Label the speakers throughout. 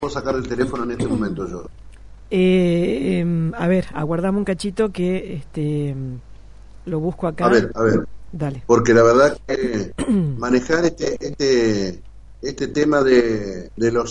Speaker 1: Puedo sacar el teléfono en este momento yo.
Speaker 2: A ver, aguardame un cachito que lo busco acá.
Speaker 1: A ver.
Speaker 2: Dale.
Speaker 1: Porque la verdad que manejar este tema de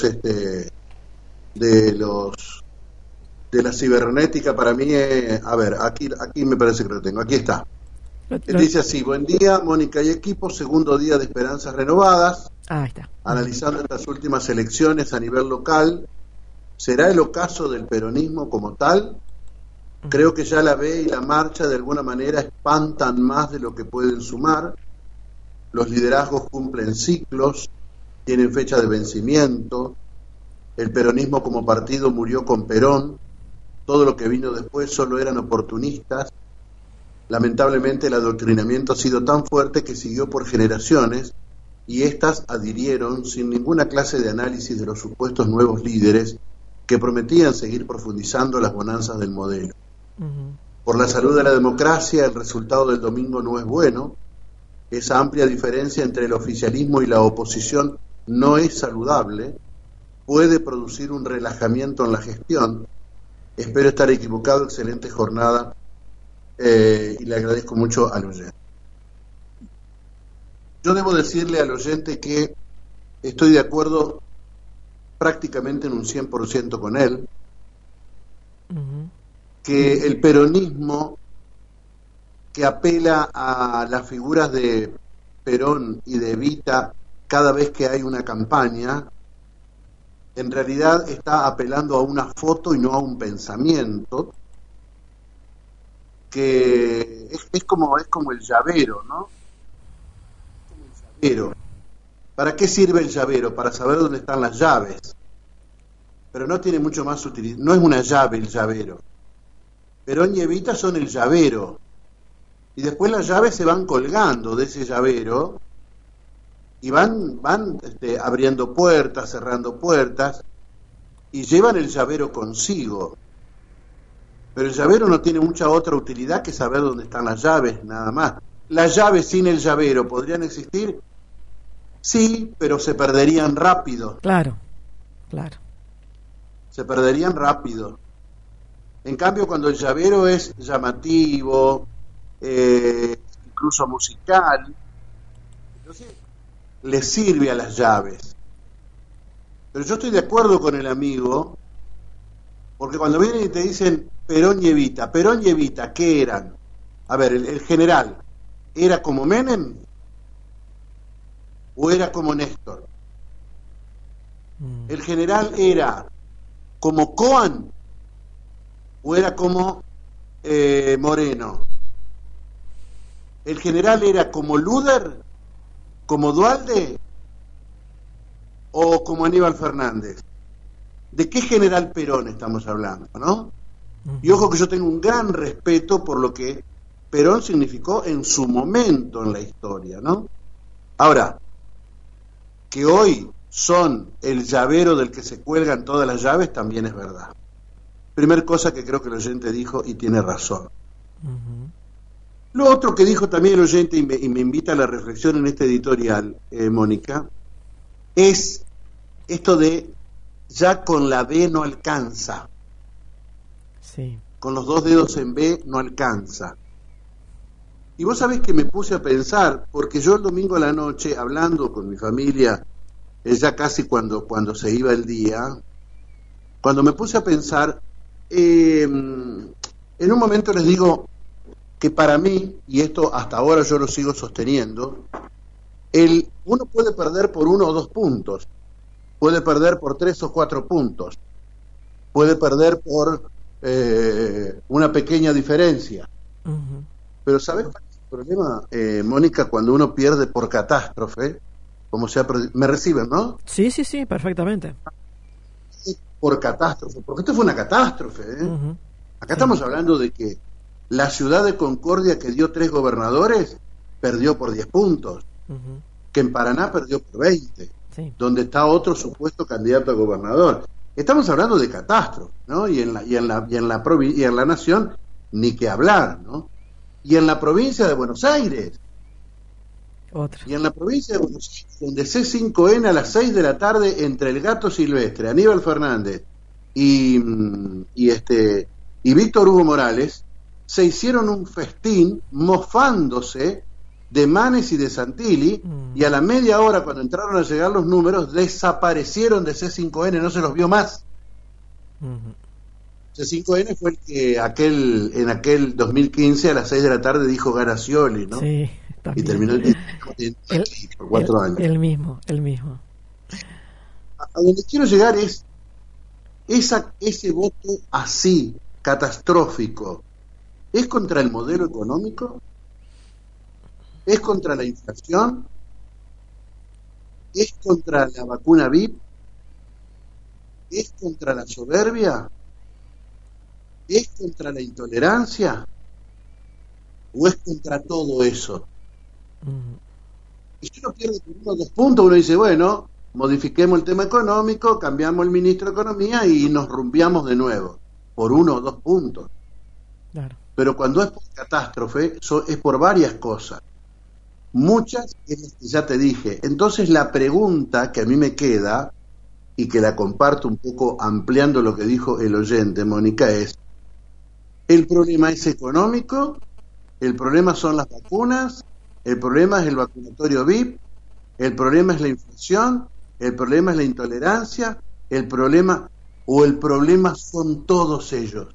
Speaker 1: la cibernética para mí es, a ver, aquí me parece que lo tengo. Aquí está. Él dice así: buen día, Mónica y equipo, segundo día de Esperanzas Renovadas.
Speaker 2: Ahí está.
Speaker 1: Analizando estas últimas elecciones a nivel local, ¿será el ocaso del peronismo como tal? Creo que ya la B y la marcha de alguna manera espantan más de lo que pueden sumar. Los liderazgos cumplen ciclos, tienen fecha de vencimiento. El peronismo como partido murió con Perón. Todo lo que vino después solo eran oportunistas. Lamentablemente el adoctrinamiento ha sido tan fuerte que siguió por generaciones y éstas adhirieron sin ninguna clase de análisis de los supuestos nuevos líderes que prometían seguir profundizando las bonanzas del modelo. Por la salud de la democracia, el resultado del domingo no es bueno. Esa amplia diferencia entre el oficialismo y la oposición no es saludable. Puede producir un relajamiento en la gestión. Espero estar equivocado. Excelente jornada y le agradezco mucho al oyente. Yo debo decirle al oyente que estoy de acuerdo prácticamente en un 100% con él, que el peronismo que apela a las figuras de Perón y de Evita cada vez que hay una campaña, en realidad está apelando a una foto y no a un pensamiento, que es como el llavero, ¿no? ¿Para qué sirve el llavero? Para saber dónde están las llaves. Pero no tiene mucho más utilidad. No es una llave el llavero. Perón y Evita son el llavero. Y después las llaves se van colgando de ese llavero y van abriendo puertas, cerrando puertas y llevan el llavero consigo. Pero el llavero no tiene mucha otra utilidad que saber dónde están las llaves, nada más. ¿Las llaves sin el llavero podrían existir? Sí, pero se perderían rápido.
Speaker 2: Claro.
Speaker 1: Se perderían rápido. En cambio, cuando el llavero es llamativo, incluso musical, entonces le sirve a las llaves. Pero yo estoy de acuerdo con el amigo, porque cuando vienen y te dicen Perón y Evita, ¿qué eran? A ver, el general, ¿era como Menem o era como Néstor? ¿El general era como Koan o era como Moreno? ¿El general era como Luder, como Duhalde o como Aníbal Fernández? ¿De qué general Perón estamos hablando, no? Y ojo que yo tengo un gran respeto por lo que Perón significó en su momento en la historia, ¿no? Ahora, que hoy son el llavero del que se cuelgan todas las llaves, también es verdad. Primer cosa que creo que el oyente dijo y tiene razón. Lo otro que dijo también el oyente y me invita a la reflexión en este editorial, Mónica, es esto de ya con la B no alcanza.
Speaker 2: Sí. Con
Speaker 1: los dos dedos en B no alcanza. Y vos sabés que me puse a pensar, porque yo el domingo a la noche, hablando con mi familia, ya casi cuando se iba el día, cuando me puse a pensar, en un momento les digo que para mí, y esto hasta ahora yo lo sigo sosteniendo, uno puede perder por 1 o 2 puntos, puede perder por 3 o 4 puntos, puede perder por una pequeña diferencia. Pero ¿sabes cuál es el problema, Mónica, cuando uno pierde por catástrofe? Como sea, me reciben, ¿no?
Speaker 2: Sí, perfectamente.
Speaker 1: Por catástrofe, porque esto fue una catástrofe, Acá estamos hablando de que la ciudad de Concordia, que dio 3 gobernadores, perdió por 10 puntos, que en Paraná perdió por 20, donde está otro supuesto candidato a gobernador. Estamos hablando de catástrofe, ¿no? Y en la nación ni que hablar, ¿no? Y en la provincia de Buenos Aires,
Speaker 2: Otra.
Speaker 1: Y en la provincia de Buenos Aires, donde C5N a las 6 de la tarde, entre el Gato Silvestre, Aníbal Fernández y Víctor Hugo Morales, se hicieron un festín mofándose de Manes y de Santilli, y a la media hora, cuando entraron a llegar los números, desaparecieron de C5N, no se los vio más. C5N fue el que en aquel 2015 a las 6 de la tarde dijo Garacioli, ¿no?
Speaker 2: Sí,
Speaker 1: y terminó por 4 años.
Speaker 2: El mismo.
Speaker 1: A donde quiero llegar es ese voto así, catastrófico, ¿es contra el modelo económico? ¿Es contra la inflación? ¿Es contra la vacuna VIP? ¿Es contra la soberbia? ¿Es contra la intolerancia? ¿O es contra todo eso? Y si uno pierde por 1 o 2 puntos, uno dice, bueno, modifiquemos el tema económico, cambiamos el ministro de Economía y nos rumbiamos de nuevo, por 1 o 2 puntos.
Speaker 2: Claro.
Speaker 1: Pero cuando es por catástrofe, es por varias cosas. Muchas es las que ya te dije. Entonces la pregunta que a mí me queda, y que la comparto un poco ampliando lo que dijo el oyente, Mónica, es, ¿el problema es económico? ¿El problema son las vacunas? ¿El problema es el vacunatorio VIP? ¿El problema es la inflación? ¿El problema es la intolerancia? ¿El problema son todos ellos?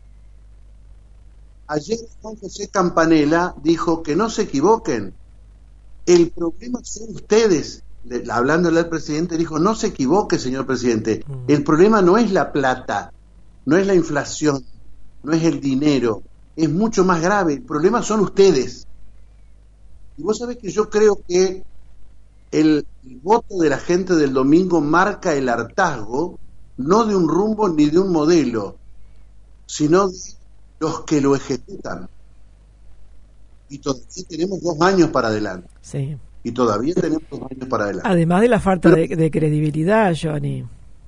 Speaker 1: Ayer Juan José Campanella dijo que no se equivoquen, el problema son ustedes. Hablándole al presidente, dijo, no se equivoque, señor presidente, el problema no es la plata, no es la inflación, no es el dinero, es mucho más grave, el problema son ustedes. Y vos sabés que yo creo que el voto de la gente del domingo marca el hartazgo, no de un rumbo ni de un modelo, sino de los que lo ejecutan. Y todavía tenemos 2 años para adelante.
Speaker 2: Sí.
Speaker 1: Y todavía tenemos 2 años para adelante.
Speaker 2: Además de la falta de credibilidad, Johnny.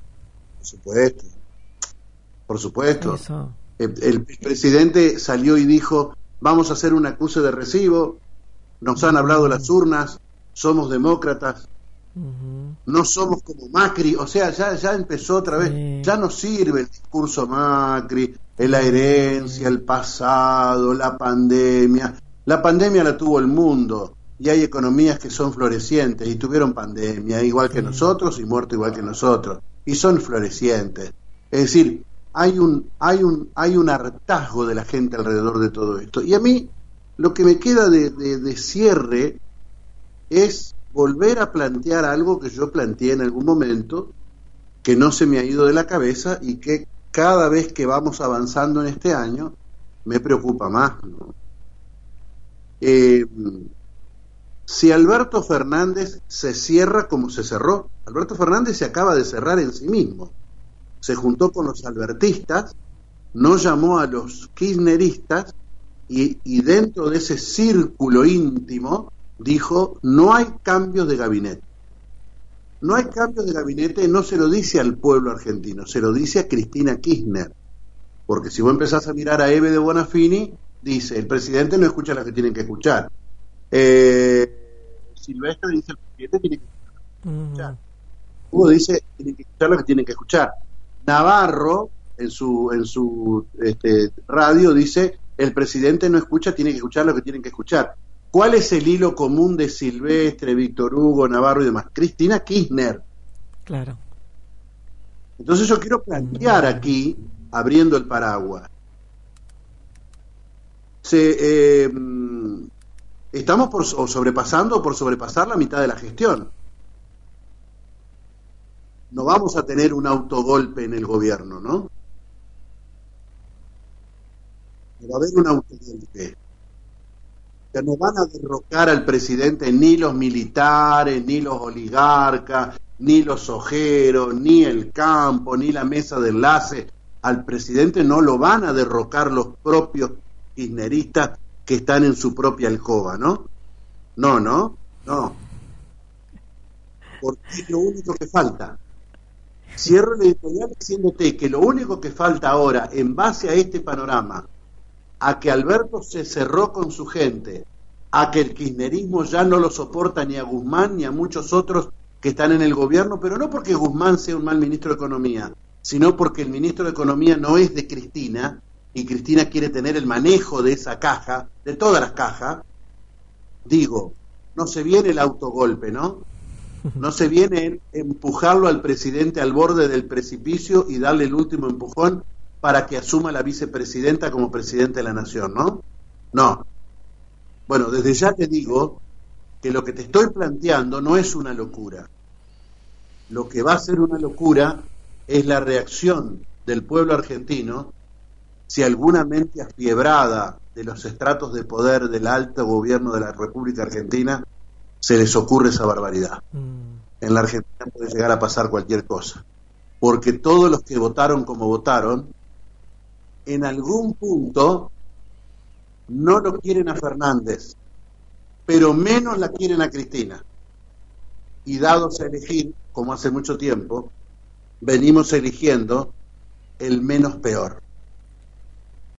Speaker 1: Por supuesto.
Speaker 2: Eso.
Speaker 1: El presidente salió y dijo, vamos a hacer un acuse de recibo, nos han hablado las urnas, somos demócratas, no somos como Macri, o sea, ya empezó otra vez, ya no sirve el discurso Macri, la herencia, el pasado, la pandemia la tuvo el mundo, y hay economías que son florecientes, y tuvieron pandemia igual que nosotros, y muerto igual que nosotros, y son florecientes, es decir, hay un hartazgo de la gente alrededor de todo esto, y a mí lo que me queda de cierre es volver a plantear algo que yo planteé en algún momento, que no se me ha ido de la cabeza y que cada vez que vamos avanzando en este año me preocupa más, ¿no? Si Alberto Fernández se cierra como se cerró, Alberto Fernández se acaba de cerrar en sí mismo, se juntó con los albertistas, no llamó a los kirchneristas y dentro de ese círculo íntimo dijo, no hay cambios de gabinete. No hay cambios de gabinete, no se lo dice al pueblo argentino, se lo dice a Cristina Kirchner. Porque si vos empezás a mirar a Eve de Bonafini, dice, el presidente no escucha a los que tienen que escuchar. Silvestre dice, el presidente tiene que escuchar. Hugo dice, tienen que escuchar lo que tienen que escuchar. Navarro, en su radio, dice, el presidente no escucha, tiene que escuchar lo que tienen que escuchar. ¿Cuál es el hilo común de Silvestre, Víctor Hugo, Navarro y demás? Cristina Kirchner. Claro. Entonces yo quiero plantear aquí, abriendo el paraguas, estamos por sobrepasar la mitad de la gestión. No vamos a tener un autogolpe en el gobierno, ¿no? No va a haber un autogolpe. Que no van a derrocar al presidente ni los militares, ni los oligarcas, ni los ojeros, ni el campo, ni la mesa de enlace. Al presidente no lo van a derrocar los propios kirchneristas que están en su propia alcoba, ¿no? No. Porque es lo único que falta. Cierro el editorial diciéndote que lo único que falta ahora, en base a este panorama, a que Alberto se cerró con su gente, a que el kirchnerismo ya no lo soporta ni a Guzmán ni a muchos otros que están en el gobierno, pero no porque Guzmán sea un mal ministro de Economía, sino porque el ministro de Economía no es de Cristina, y Cristina quiere tener el manejo de esa caja, de todas las cajas. Digo, no se viene el autogolpe, ¿no? No se viene empujarlo al presidente al borde del precipicio y darle el último empujón para que asuma la vicepresidenta como presidente de la nación, ¿no? No. Bueno, desde ya te digo que lo que te estoy planteando no es una locura. Lo que va a ser una locura es la reacción del pueblo argentino si alguna mente afiebrada de los estratos de poder del alto gobierno de la República Argentina se les ocurre esa barbaridad. En la Argentina puede llegar a pasar cualquier cosa, porque todos los que votaron como votaron, en algún punto no lo quieren a Fernández, pero menos la quieren a Cristina. Y dados a elegir, como hace mucho tiempo, venimos eligiendo el menos peor.